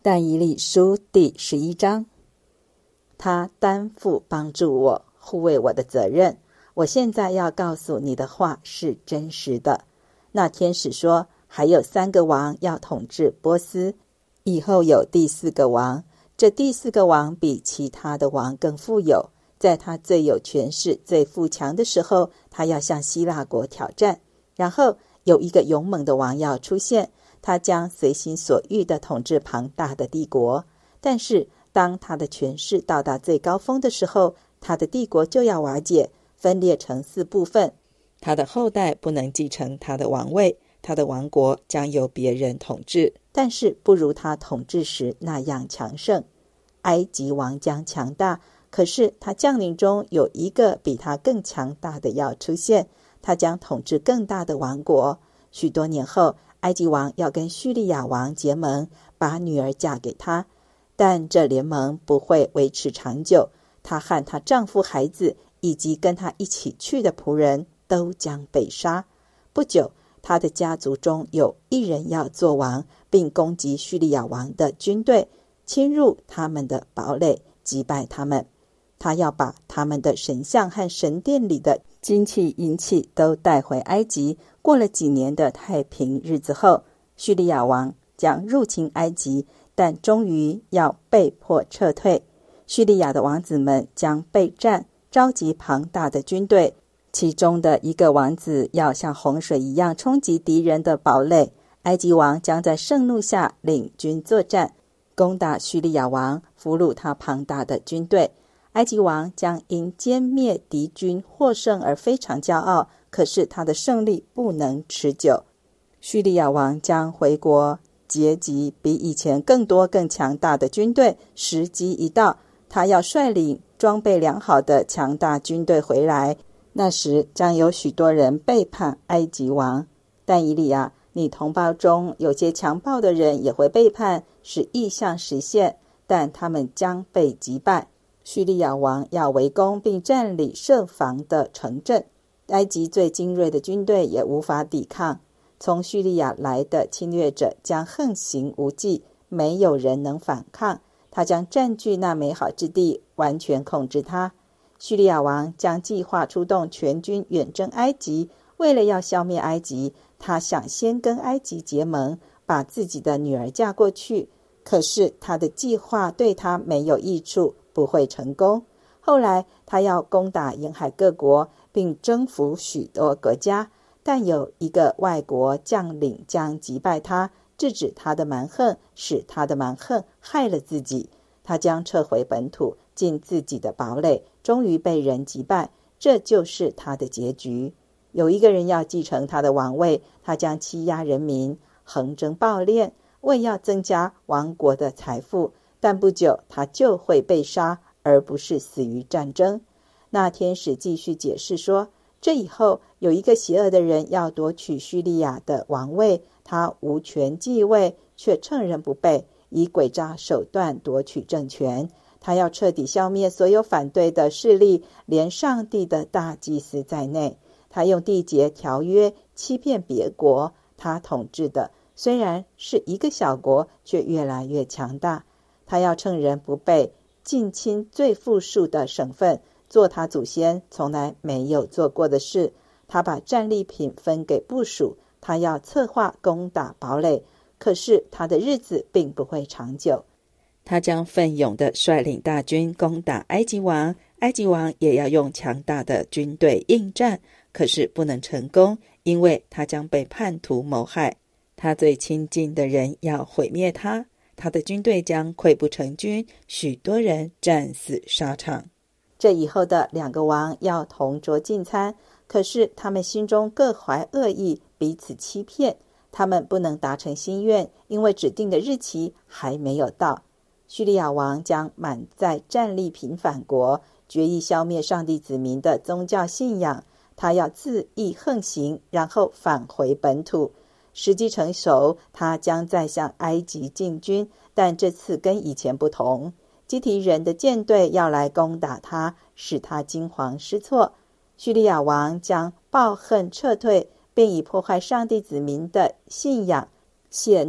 但以理书第11章，他担负帮助我、护卫我的责任。我现在要告诉你的话是真实的。那天使说，还有3个王要统治波斯，以后有第4个王。这第4个王比其他的王更富有，在他最有权势、最富强的时候，他要向希腊国挑战。然后有一个勇猛的王要出现，他将随心所欲地统治庞大的帝国。但是当他的权势到达最高峰的时候，他的帝国就要瓦解，分裂成4部分。他的后代不能继承他的王位，他的王国将由别人统治，但是不如他统治时那样强盛。埃及王将强大，可是他将领中有一个比他更强大的要出现，他将统治更大的王国。许多年后，埃及王要跟叙利亚王结盟，把女儿嫁给他，但这联盟不会维持长久，她和她丈夫、孩子以及跟她一起去的仆人都将被杀。不久，她的家族中有一人要做王，并攻击叙利亚王的军队，侵入他们的堡垒，击败他们。他要把他们的神像和神殿里的金器银器都带回埃及。过了几年的太平日子后，叙利亚王将入侵埃及，但终于要被迫撤退。叙利亚的王子们将备战，召集庞大的军队，其中的一个王子要像洪水一样冲击敌人的堡垒。埃及王将在盛怒下领军作战，攻打叙利亚王，俘虏他庞大的军队。埃及王将因歼灭敌军获胜而非常骄傲，可是他的胜利不能持久。叙利亚王将回国结集比以前更多更强大的军队，时机一到，他要率领装备良好的强大军队回来。那时将有许多人背叛埃及王。但以理啊，你同胞中有些强暴的人也会背叛，使异象实现，但他们将被击败。叙利亚王要围攻并占领设防的城镇，埃及最精锐的军队也无法抵抗。从叙利亚来的侵略者将横行无忌，没有人能反抗。他将占据那美好之地，完全控制它。叙利亚王将计划出动全军远征埃及，为了要消灭埃及，他想先跟埃及结盟，把自己的女儿嫁过去。可是他的计划对他没有益处，不会成功。后来他要攻打沿海各国，并征服许多国家，但有一个外国将领将击败他，制止他的蛮横，使他的蛮横害了自己。他将撤回本土，进自己的堡垒，终于被人击败，这就是他的结局。有一个人要继承他的王位，他将欺压人民，横征暴敛，为要增加王国的财富，但不久他就会被杀，而不是死于战争。那天使继续解释说，这以后有一个邪恶的人要夺取叙利亚的王位，他无权继位，却趁人不备，以诡诈手段夺取政权。他要彻底消灭所有反对的势力，连上帝的大祭司在内。他用缔结条约欺骗别国，他统治的虽然是一个小国，却越来越强大。他要趁人不备，近亲最富庶的省份，做他祖先从来没有做过的事。他把战利品分给部属，他要策划攻打堡垒，可是他的日子并不会长久。他将奋勇地率领大军攻打埃及王，埃及王也要用强大的军队应战，可是不能成功，因为他将被叛徒谋害。他最亲近的人要毁灭他，他的军队将溃不成军，许多人战死沙场。这以后的2个王要同桌进餐，可是他们心中各怀恶意，彼此欺骗。他们不能达成心愿，因为指定的日期还没有到。叙利亚王将满载战利品返国，决意消灭上帝子民的宗教信仰。他要恣意横行，然后返回本土。时机成熟，他将再向埃及进军，但这次跟以前不同。基提人的舰队要来攻打他，使他惊慌失措。叙利亚王将抱恨撤退，并以破坏上帝子民的信仰泄怒，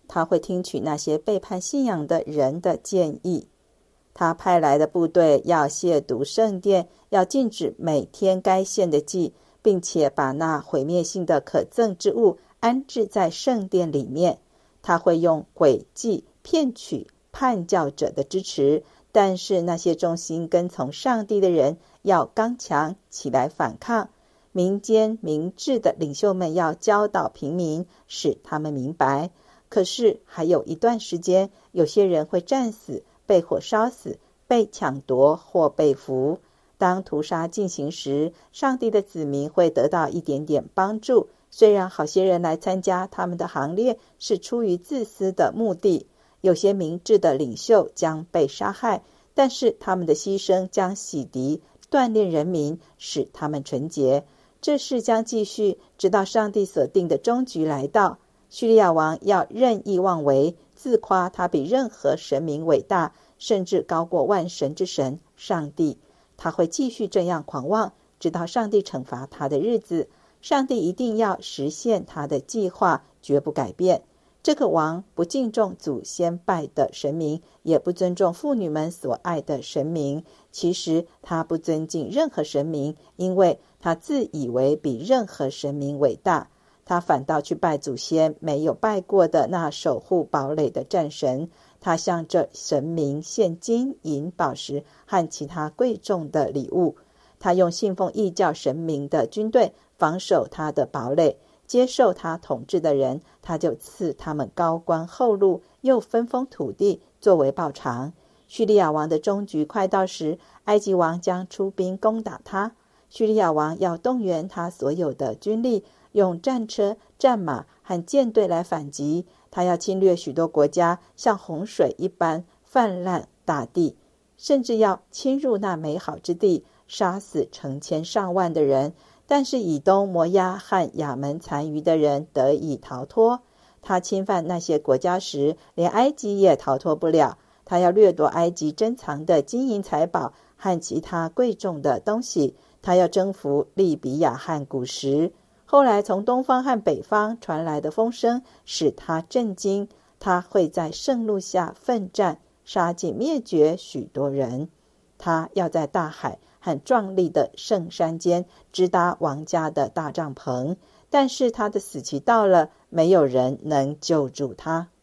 他会听取那些背叛信仰的人的建议。他派来的部队要亵渎圣殿，要禁止每天该献的祭，并且把那毁灭性的可憎之物安置在圣殿里面。他会用诡计骗取叛教者的支持，但是那些忠心跟从上帝的人要刚强起来反抗。民间明智的领袖们要教导平民，使他们明白。可是还有一段时间，有些人会战死，被火烧死，被抢夺或被俘。当屠杀进行时，上帝的子民会得到一点点帮助。虽然好些人来参加他们的行列是出于自私的目的，有些明智的领袖将被杀害，但是他们的牺牲将洗涤、锻炼人民，使他们纯洁。这事将继续，直到上帝所定的终局来到。叙利亚王要任意妄为，自夸他比任何神明伟大，甚至高过万神之神上帝。他会继续这样狂妄，直到上帝惩罚他的日子。上帝一定要实现他的计划，绝不改变。这个王不敬重祖先拜的神明，也不尊重妇女们所爱的神明。其实他不尊敬任何神明，因为他自以为比任何神明伟大。他反倒去拜祖先没有拜过的那守护堡垒的战神。他向这神明献金银、宝石和其他贵重的礼物。他用信奉异教神明的军队防守他的堡垒。接受他统治的人，他就赐他们高官厚禄，又分封土地作为报偿。叙利亚王的终局快到时，埃及王将出兵攻打他。叙利亚王要动员他所有的军力，用战车、战马和舰队来反击。他要侵略许多国家，像洪水一般泛滥大地，甚至要侵入那美好之地，杀死成千上万的人。但是以东、摩押和亚门残余的人得以逃脱。他侵犯那些国家时，连埃及也逃脱不了。他要掠夺埃及珍藏的金银财宝和其他贵重的东西。他要征服利比亚和古时。后来从东方和北方传来的风声使他震惊。他会在圣路下奋战，杀尽灭绝许多人。他要在大海和壮丽的圣山间支搭王家的大帐篷，但是他的死期到了，没有人能救助他。